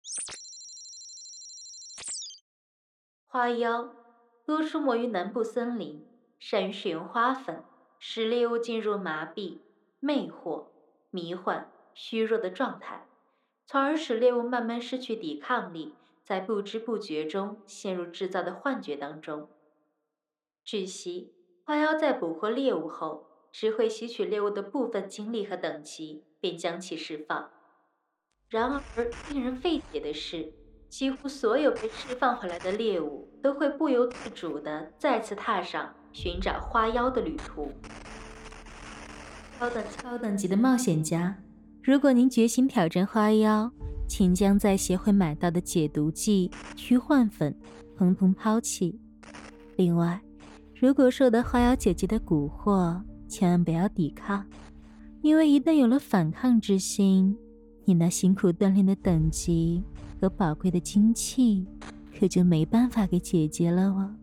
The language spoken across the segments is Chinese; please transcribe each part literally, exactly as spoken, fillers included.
花妖多出没于南部森林，善于使用花粉，使猎物进入麻痹、魅惑、迷幻、虚弱的状态，从而使猎物慢慢失去抵抗力，在不知不觉中陷入制造的幻觉当中。据悉，花妖在捕获猎物后，只会吸取猎物的部分精力和等级，便将其释放。然而，令人费解的是，几乎所有被释放回来的猎物都会不由自主地再次踏上寻找花妖的旅途。高等高等级的冒险家，如果您决心挑战花妖，请将在协会买到的解毒剂、驱幻粉统统抛弃。另外，如果受到花妖姐姐的蛊惑，千万不要抵抗，因为一旦有了反抗之心，你那辛苦锻炼的等级和宝贵的精气，可就没办法给姐姐了哦。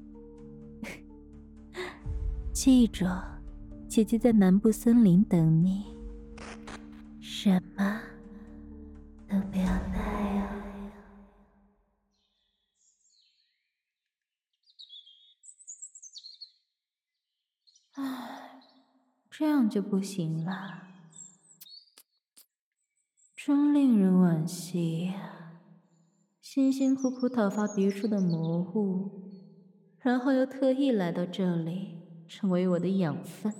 记住，姐姐在南部森林等你，什么都不要带哦。唉，这样就不行了，真令人惋惜呀！辛辛苦苦讨伐别处的魔物，然后又特意来到这里，成为我的养分。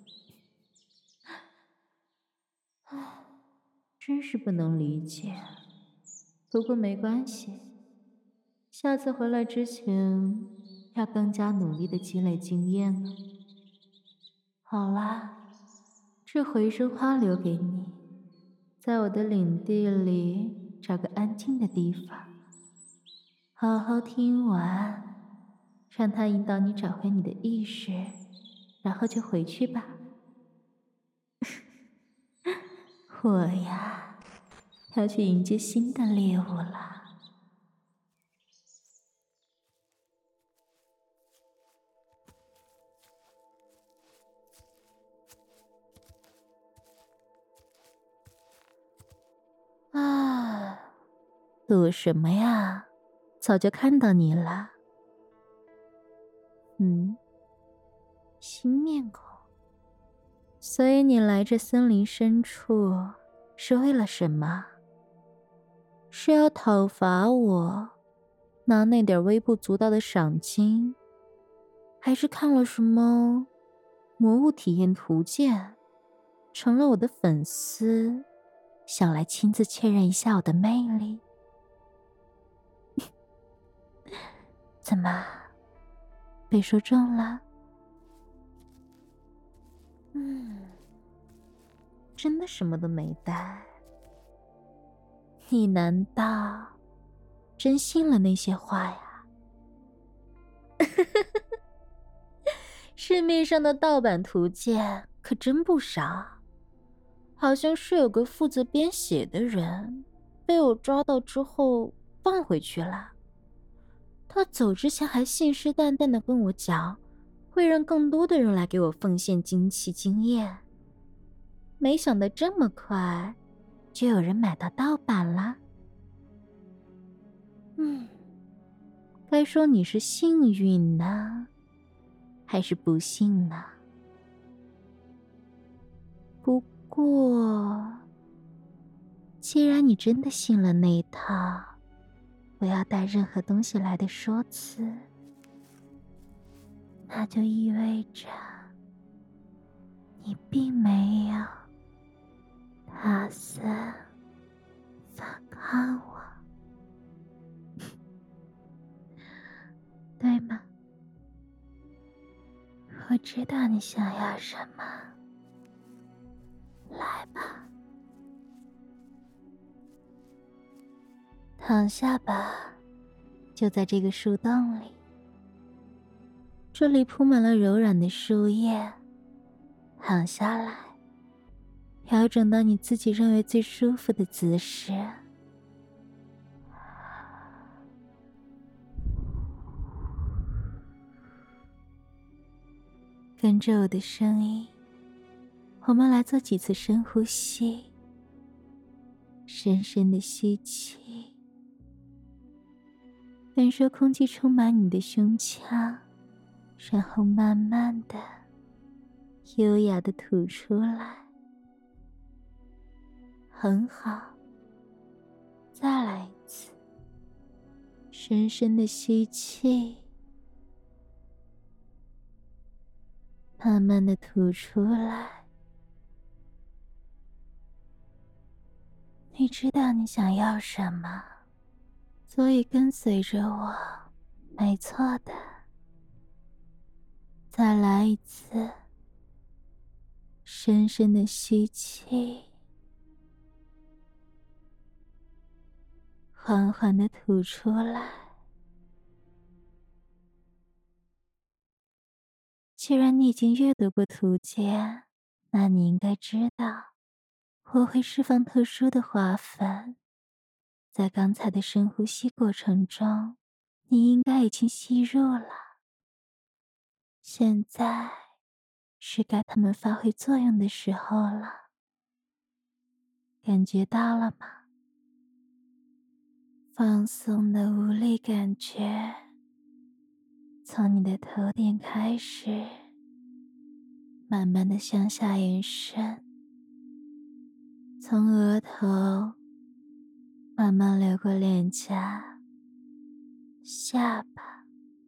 唉，真是不能理解。不过没关系，下次回来之前要更加努力的积累经验了。好啦，这回声花留给你，在我的领地里找个安静的地方，好好听完，让它引导你找回你的意识，然后就回去吧。我呀，要去迎接新的猎物了。啊，躲什么呀？早就看到你了。嗯，新面孔。所以你来这森林深处是为了什么？是要讨伐我，拿那点微不足道的赏金，还是看了什么魔物体验图鉴，成了我的粉丝，想来亲自确认一下我的魅力？怎么，被说中了？嗯，真的什么都没带。你难道真信了那些话呀？市面上的盗版图鉴可真不少，好像是有个负责编写的人被我抓到之后放回去了。他走之前还信誓旦旦地跟我讲，会让更多的人来给我奉献精气经验。没想到这么快就有人买到盗版了。嗯，该说你是幸运呢，还是不幸呢？不过，既然你真的信了那一套不要带任何东西来的说辞，那就意味着你并没有打算反抗我，对吗？我知道你想要什么，来吧，躺下吧，就在这个树洞里。这里铺满了柔软的树叶，躺下来，调整到你自己认为最舒服的姿势。跟着我的声音，我们来做几次深呼吸。深深的吸气， 感受空气充满你的胸腔，然后慢慢的、优雅的吐出来。很好，再来一次，深深的吸气，慢慢的吐出来。你知道你想要什么，所以跟随着我，没错的。再来一次，深深的吸气，缓缓的吐出来。既然你已经阅读过图鉴，那你应该知道，我会释放特殊的花粉。在刚才的深呼吸过程中，你应该已经吸入了。现在是该它们发挥作用的时候了，感觉到了吗？放松的无力感觉，从你的头顶开始，慢慢的向下延伸，从额头慢慢流过脸颊、下巴，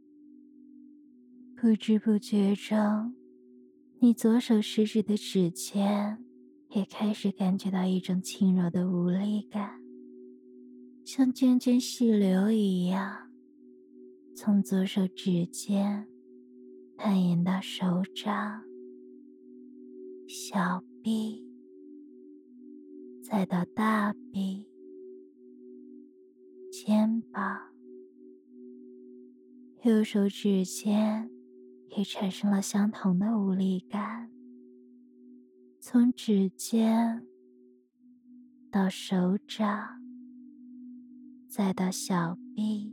不知不觉中，你左手食指的指尖也开始感觉到一种轻柔的无力感，像涓涓细流一样，从左手指尖蔓延到手掌、小臂，再到大臂、肩膀。右手指尖也产生了相同的无力感，从指尖到手掌，再到小臂、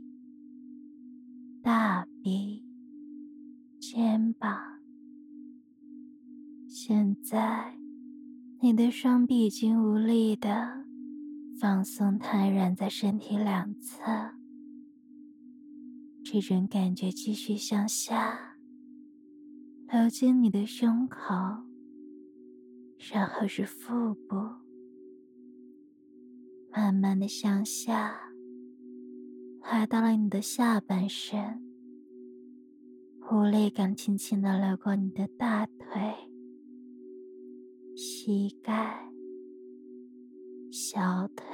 大臂、肩膀。现在你的双臂已经无力的放松瘫软在身体两侧，这种感觉继续向下流经你的胸口，然后是腹部，慢慢的向下来到了你的下半身，无力感轻轻的流过你的大腿、膝盖、小腿、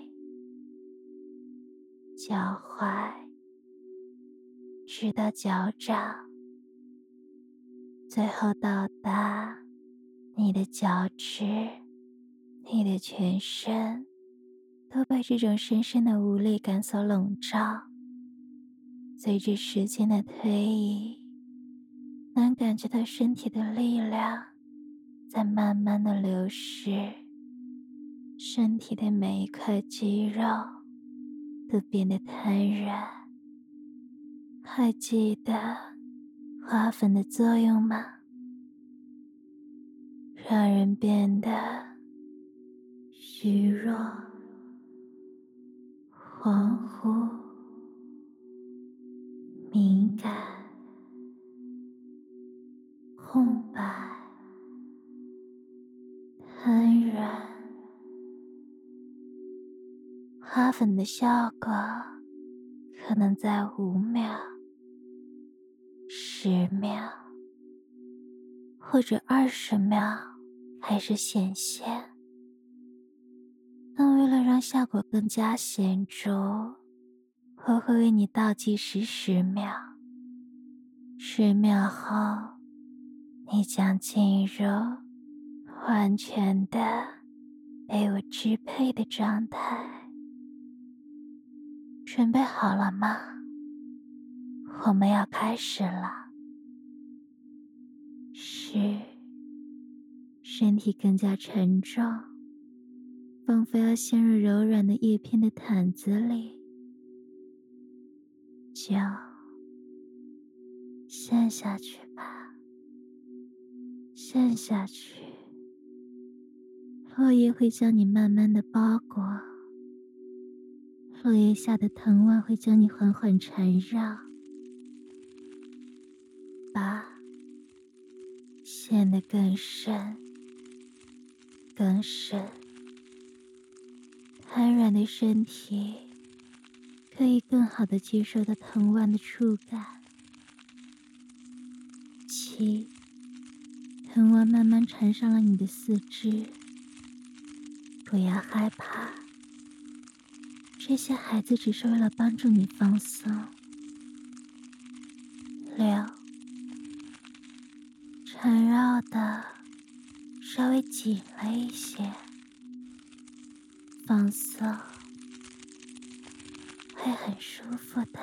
脚踝，直到脚掌，最后到达你的脚趾。你的全身都被这种深深的无力感所笼罩。随着时间的推移，能感觉到身体的力量在慢慢的流失，身体的每一块肌肉都变得瘫软。还记得花粉的作用吗？让人变得虚弱、恍惚、敏感、空白、瘫软。花粉的效果可能在五秒、十秒或者二十秒开始显现。但为了让效果更加显著，我会为你倒计时十秒。十秒后，你将进入完全的被我支配的状态。准备好了吗？我们要开始了。十，身体更加沉重，仿佛要陷入柔软的叶片的毯子里。九，陷下去吧，陷下去。落叶会将你慢慢的包裹。 落叶下的藤蔓会将你缓缓缠绕，把陷得更深更深。瘫软的身体可以更好地接受到藤蔓的触感。七，藤蔓慢慢缠上了你的四肢，不要害怕，这些孩子只是为了帮助你放松。六，缠绕的稍微紧了一些，放松会很舒服的。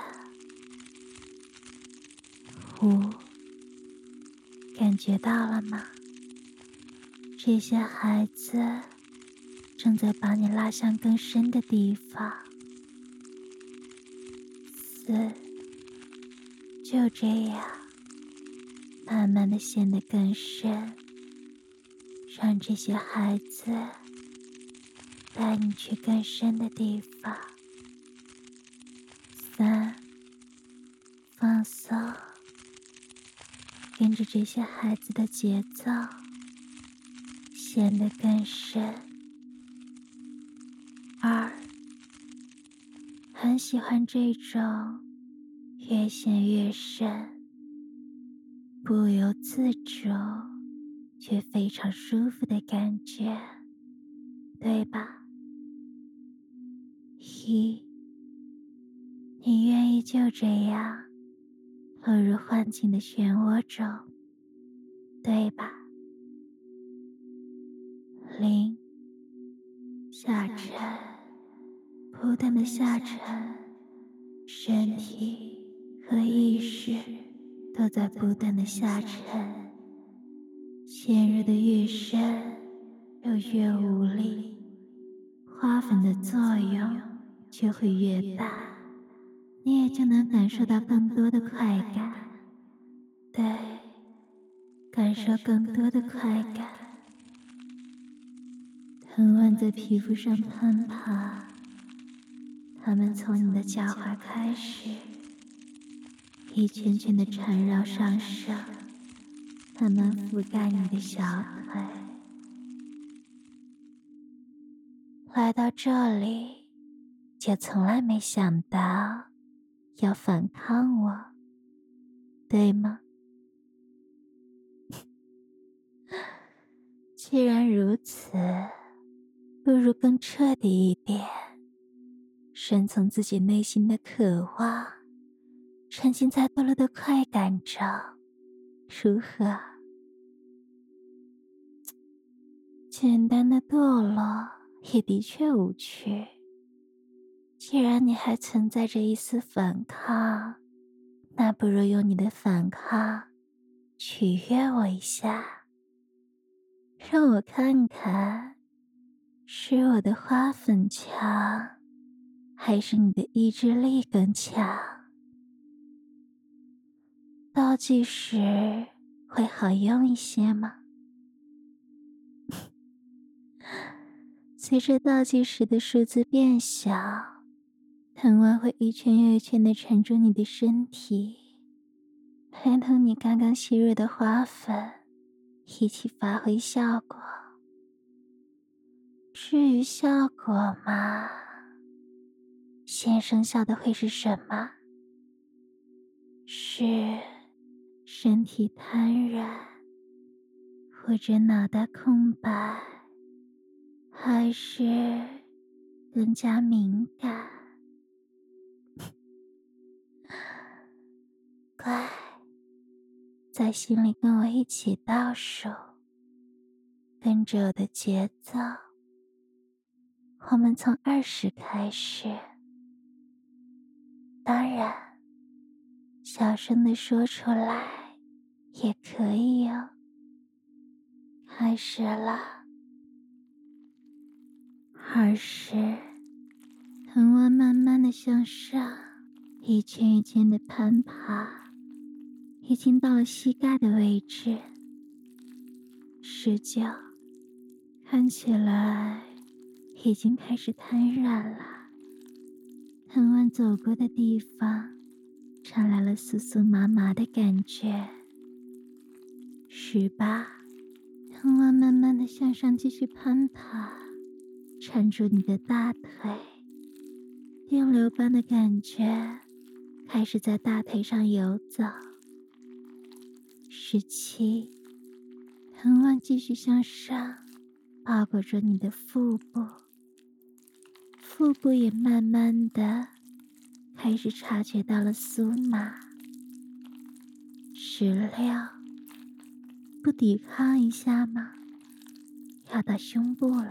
五，感觉到了吗？这些孩子正在把你拉向更深的地方。四，就这样慢慢地陷得更深，让这些孩子带你去更深的地方。三，放松，跟着这些孩子的节奏陷得更深。二，很喜欢这种越陷越深，不由自主却非常舒服的感觉，对吧？一，你愿意就这样落入幻境的漩涡中，对吧？零，下沉，不断的下沉，身体和意识都在不断的下沉，陷入的越深又越无力，花粉的作用就会越大，你也就能感受到更多的快感。对，感受更多的快感。藤蔓在皮肤上攀爬，它们从你的脚踝开始，一圈圈的缠绕上升，慢慢覆盖你的小腿。来到这里，就从来没想到要反抗我，对吗？既然如此，不如更彻底一点，深从自己内心的渴望，沉浸在堕落的快感中，如何？简单的堕落也的确无趣。既然你还存在着一丝反抗，那不如用你的反抗取悦我一下，让我看看是我的花粉强，还是你的意志力更强。倒计时会好用一些吗？随着倒计时的数字变小，藤蔓会一圈又一圈地缠住你的身体，陪同你刚刚吸入的花粉一起发挥效果。至于效果嘛，先生效的会是什么？是身体瘫软，或者脑袋空白，还是更加敏感？乖，在心里跟我一起倒数，跟着我的节奏，我们从二十开始。当然，小声地说出来也可以哦。开始了。二十，藤蔓慢慢地向上，一圈一圈地攀爬，已经到了膝盖的位置。十九，看起来已经开始瘫软了。 藤蔓走过的地方传来了酥酥麻麻的感觉。十八，藤蔓慢慢的向上继续攀爬，缠住你的大腿，电流般的感觉开始在大腿上游走。十七，藤蔓继续向上，包裹着你的腹部，腹部也慢慢的开始察觉到了酥麻。十六，不抵抗一下吗？要到胸部了。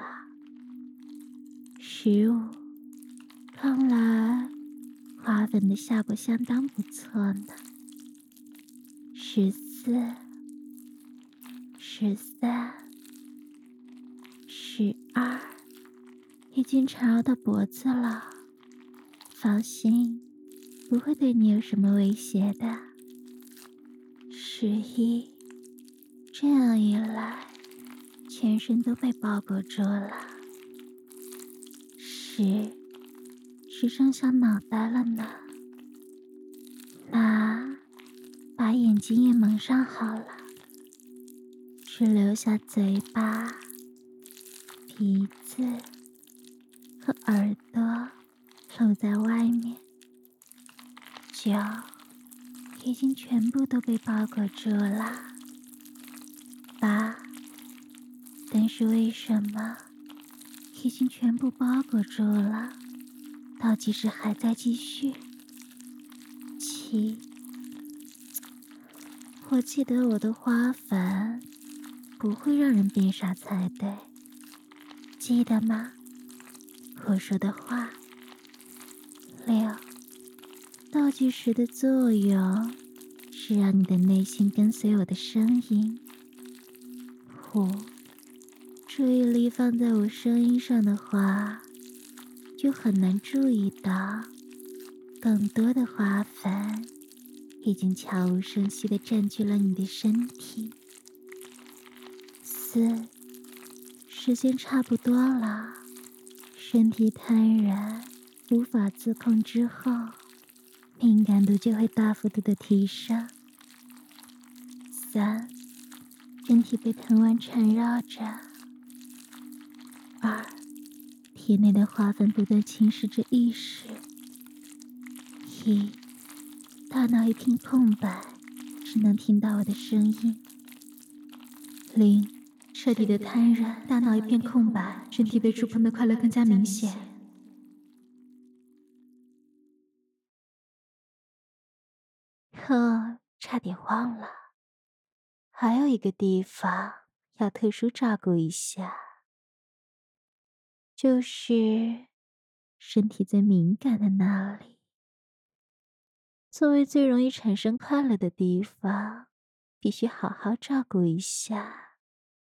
十五，看来花粉的效果相当不错呢。十四，十三，十二，已经缠绕到脖子了，放心，不会对你有什么威胁的。十一，这样一来，全身都被包裹住了。十，只剩下脑袋了呢。那，把眼睛也蒙上好了，只留下嘴巴、鼻子和耳朵露在外面。九，已经全部都被包裹住了。八，但是为什么已经全部包裹住了，倒计时还在继续？七，我记得我的花粉不会让人变傻才对，记得吗？我说的话。六，倒计时的作用是让你的内心跟随我的声音。五，注意力放在我声音上的话，就很难注意到更多的花粉已经悄无声息地占据了你的身体。四，时间差不多了，身体瘫软无法自控之后，敏感度就会大幅度的提升。三，身体被藤蔓缠绕着。二，体内的花粉不断侵蚀着意识。一，大脑一片空白，只能听到我的声音。零，彻底的瘫软，大脑一片空白，身体被触碰的快乐更加明显。呵，差点忘了，还有一个地方要特殊照顾一下，就是身体最敏感的那里。作为最容易产生快乐的地方，必须好好照顾一下。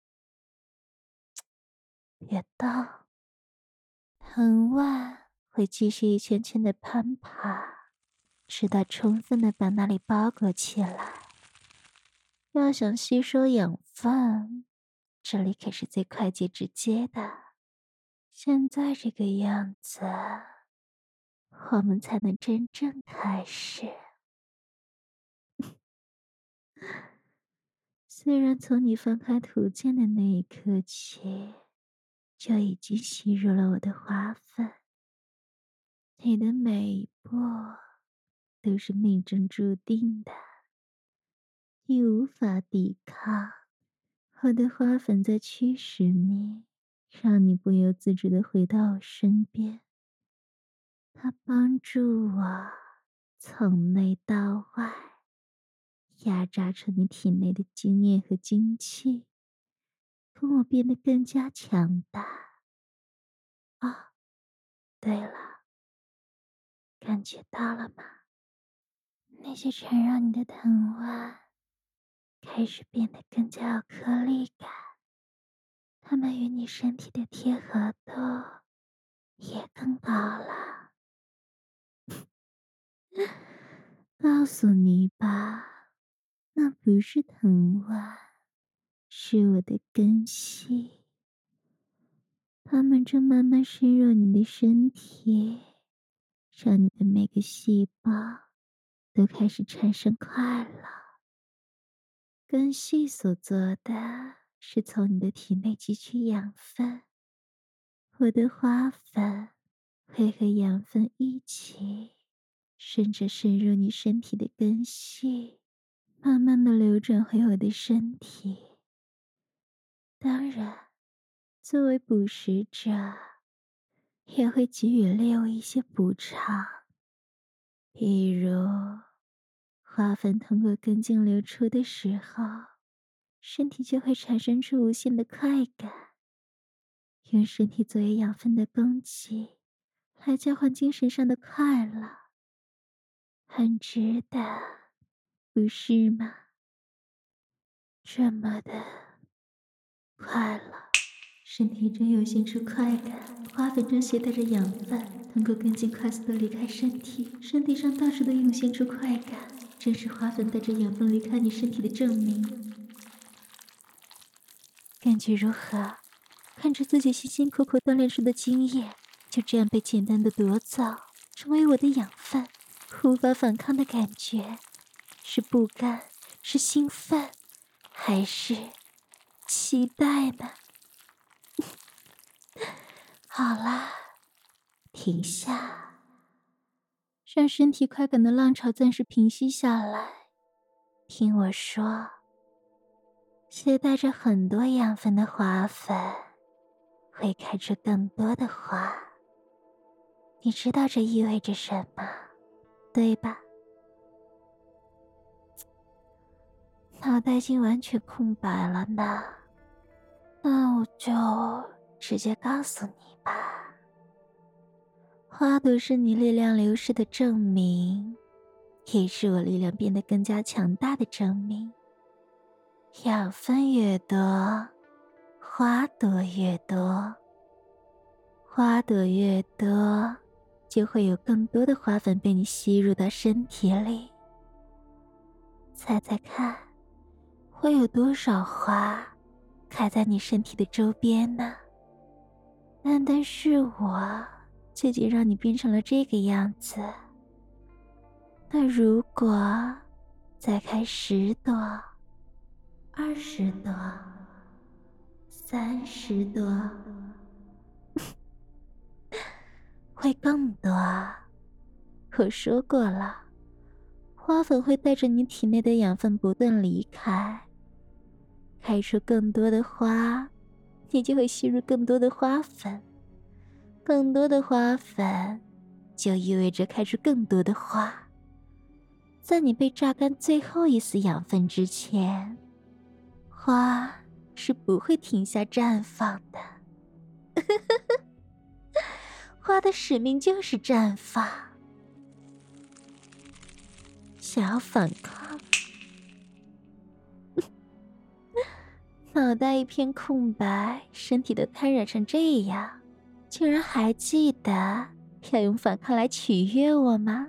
别动，藤蔓会继续一圈圈的攀爬，直到充分的把那里包裹起来。要想吸收养分，这里可是最快捷直接的。现在这个样子，我们才能真正开始。虽然从你翻开图鉴的那一刻起，就已经吸入了我的花粉，你的每一步都是命中注定的，你无法抵抗，我的花粉在驱使你，让你不由自主地回到我身边。它帮助我从内到外压榨出你体内的经验和精气，让我变得更加强大。哦，对了，感觉到了吗？那些缠绕你的藤蔓开始变得更加有颗粒感，它们与你身体的贴合度也更高了。告诉你吧，那不是藤蔓，是我的根系，它们正慢慢深入你的身体， 让你的每个细胞都开始产生快乐。根系所做的是从你的体内汲取养分，我的花粉会和养分一起顺着渗入你身体的根系，慢慢的流转回我的身体。当然，作为捕食者，也会给予猎物一些补偿，比如花粉通过根茎流出的时候，身体就会产生出无限的快感。用身体作为养分的供给，来交换精神上的快乐，很值得，不是吗？这么的快乐，身体中涌现出快感，花粉中携带着养分，通过根茎快速的离开身体，身体上到处都涌现出快感，正是花粉带着养分离开你身体的证明。感觉如何？看着自己辛辛苦苦锻炼出的精液，就这样被简单的夺走，成为我的养分，无法反抗的感觉，是不甘，是兴奋，还是期待呢？好啦，停下，让身体快感的浪潮暂时平息下来。听我说，携带着很多养分的花粉会开出更多的花，你知道这意味着什么，对吧？脑袋已经完全空白了呢，那我就直接告诉你吧。花朵是你力量流失的证明，也是我力量变得更加强大的证明。养分越多，花朵越多，花朵越多，就会有更多的花粉被你吸入到身体里。猜猜看，会有多少花开在你身体的周边呢？单单是我就已经让你变成了这个样子，那如果再开十朵、二十朵、三十朵，会更多。我说过了，花粉会带着你体内的养分不断离开，开出更多的花，你就会吸入更多的花粉，更多的花粉就意味着开出更多的花。在你被榨干最后一丝养分之前，花是不会停下绽放的。花的使命就是绽放。想要反抗，脑袋一片空白，身体都瘫软成这样，竟然还记得要用反抗来取悦我吗？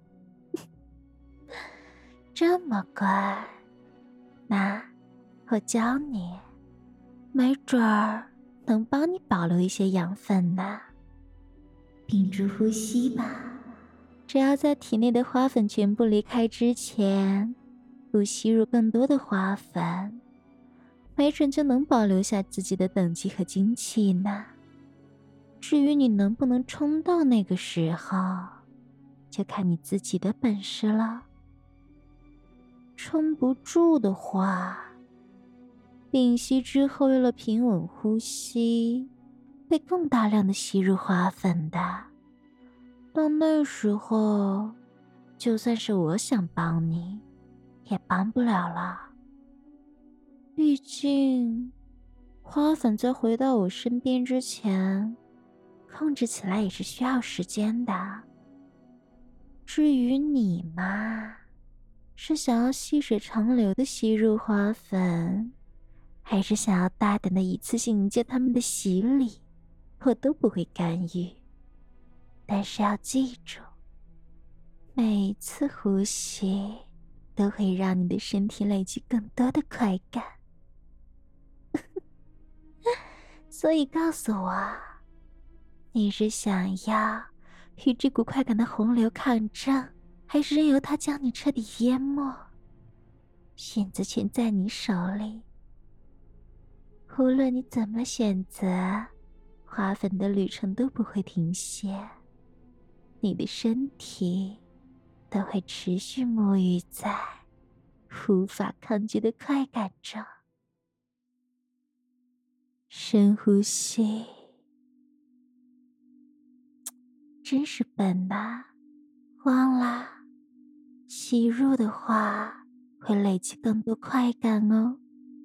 这么乖，那我教你，没准儿能帮你保留一些养分呢。屏住呼吸吧，只要在体内的花粉全部离开之前，不吸入更多的花粉，没准就能保留下自己的等级和精气呢。至于你能不能冲到那个时候，就看你自己的本事了。撑不住的话，屏息之后为了平稳呼吸，会更大量的吸入花粉的。到那时候，就算是我想帮你，也帮不了了。毕竟，花粉在回到我身边之前，控制起来也是需要时间的。至于你嘛，是想要细水长流的吸入花粉，还是想要大胆的一次性迎接他们的洗礼，我都不会干预。但是要记住，每一次呼吸都会让你的身体累积更多的快感。所以告诉我，你是想要与这股快感的洪流抗争，还是任由它将你彻底淹没？选择权在你手里。无论你怎么选择，花粉的旅程都不会停歇，你的身体都会持续沐浴在无法抗拒的快感中。深呼吸，真是笨呐，忘了吸入的话会累积更多快感哦。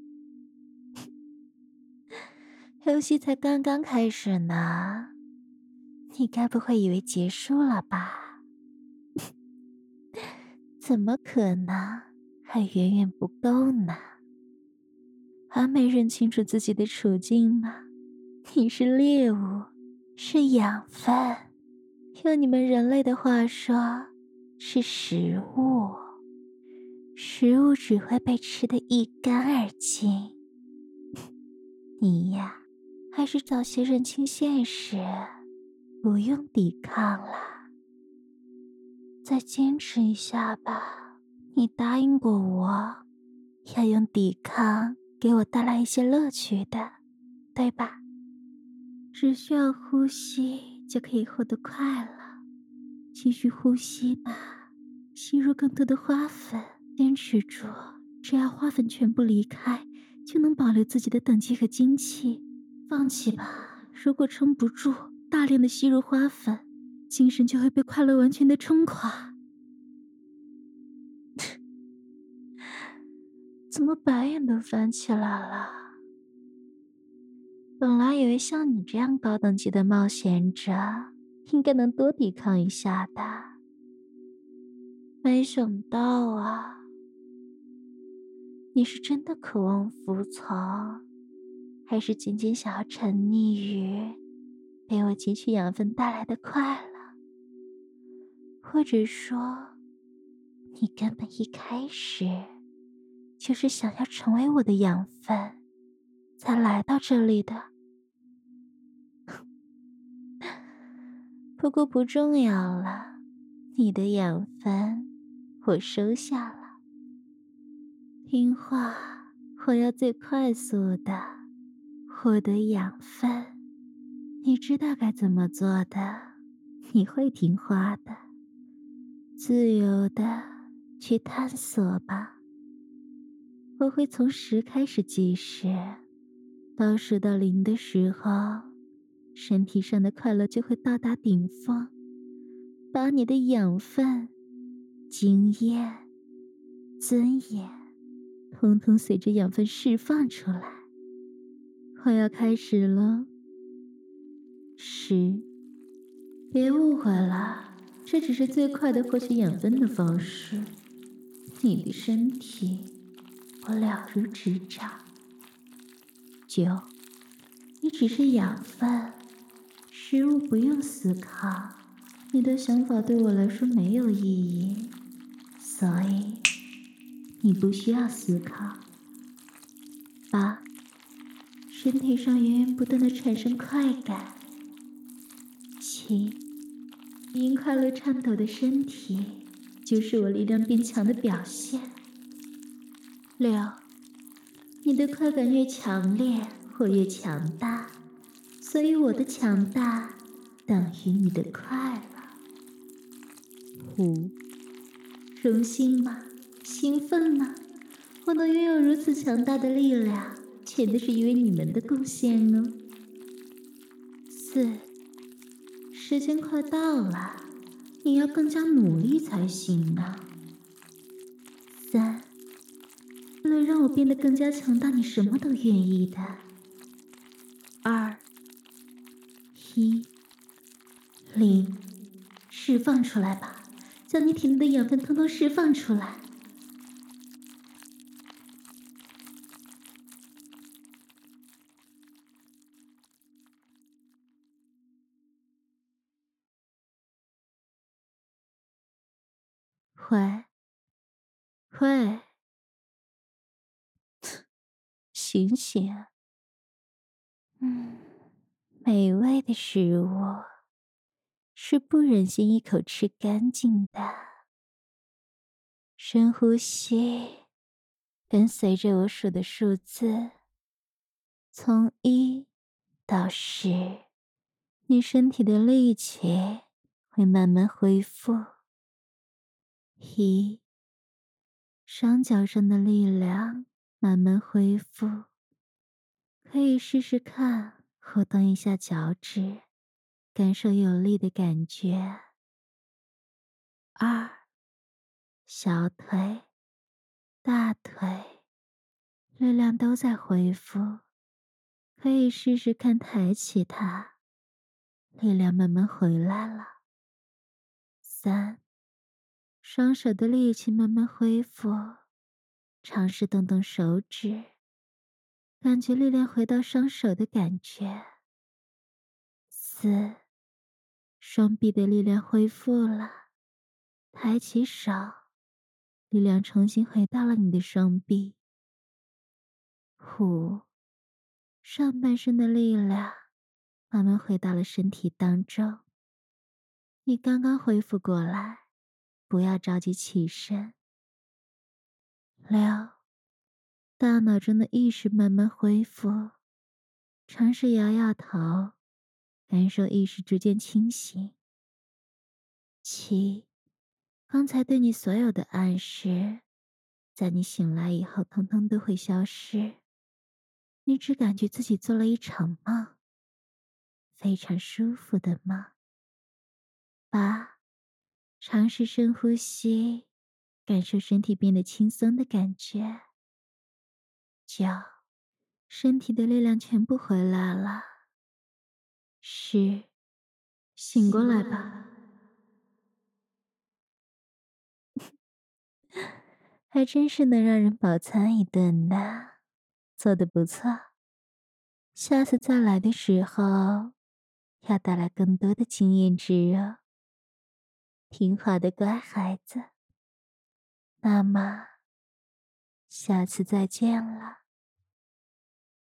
游戏才刚刚开始呢，你该不会以为结束了吧？怎么可能，还远远不够呢。还没认清楚自己的处境吗？你是猎物，是养分，用你们人类的话说，是食物。食物只会被吃得一干二净。你呀，还是早些认清现实，不用抵抗了。再坚持一下吧，你答应过我，要用抵抗给我带来一些乐趣的，对吧？只需要呼吸就可以获得快乐。继续呼吸吧，吸入更多的花粉，坚持住，只要花粉全部离开，就能保留自己的等级和精气。放弃吧，如果撑不住，大量的吸入花粉，精神就会被快乐完全的冲垮。怎么白眼都翻起来了？本来以为像你这样高等级的冒险者，应该能多抵抗一下的，没想到啊，你是真的渴望服从，还是仅仅想要沉溺于被我汲取养分带来的快乐？或者说，你根本一开始就是想要成为我的养分，才来到这里的？不过不重要了，你的养分我收下了。听话，我要最快速的获得养分。你知道该怎么做的，你会听话的，自由的去探索吧。我会从十开始计时，倒数到零的时候，身体上的快乐就会到达顶峰，把你的养分、经验、尊严统统随着养分释放出来。我要开始了。十，别误会了，这只是最快的获取养分的方式。你的身体我了如指掌。九，你只是养分，食物不用思考，你的想法对我来说没有意义，所以你不需要思考。八，身体上源源不断的产生快感。七，因快乐颤抖的身体就是我力量变强的表现。六，你的快感越强烈，我越强大，所以我的强大等于你的快乐。五，荣幸吗？兴奋吗？我能拥有如此强大的力量，全都是因为你们的贡献哦。四，时间快到了，你要更加努力才行呢。三，为了让我变得更加强大，你什么都愿意的。二，一，零，释放出来吧，将你体内的养分统统释放出来。喂，喂，醒醒！嗯，美味的食物， 是不忍心一口吃干净的。深呼吸，跟随着我数的数字，从一到十，你身体的力气会慢慢恢复。一，双脚上的力量慢慢恢复，可以试试看活动一下脚趾，感受有力的感觉。二，小腿、大腿力量都在恢复，可以试试看抬起它，力量慢慢回来了。三，双手的力气慢慢恢复，尝试动动手指，感觉力量回到双手的感觉。四，双臂的力量恢复了，抬起手，力量重新回到了你的双臂。五，上半身的力量慢慢回到了身体当中。你刚刚恢复过来，不要着急起身。六，大脑中的意识慢慢恢复，尝试摇摇头，感受意识逐渐清醒。七，刚才对你所有的暗示，在你醒来以后通通都会消失，你只感觉自己做了一场梦，非常舒服的梦。八，尝试深呼吸，感受身体变得轻松的感觉。九，身体的力量全部回来了。十，醒过来吧。还真是能让人饱餐一顿的，做得不错。下次再来的时候，要带来更多的经验值哦。听话的乖孩子。那么，下次再见了。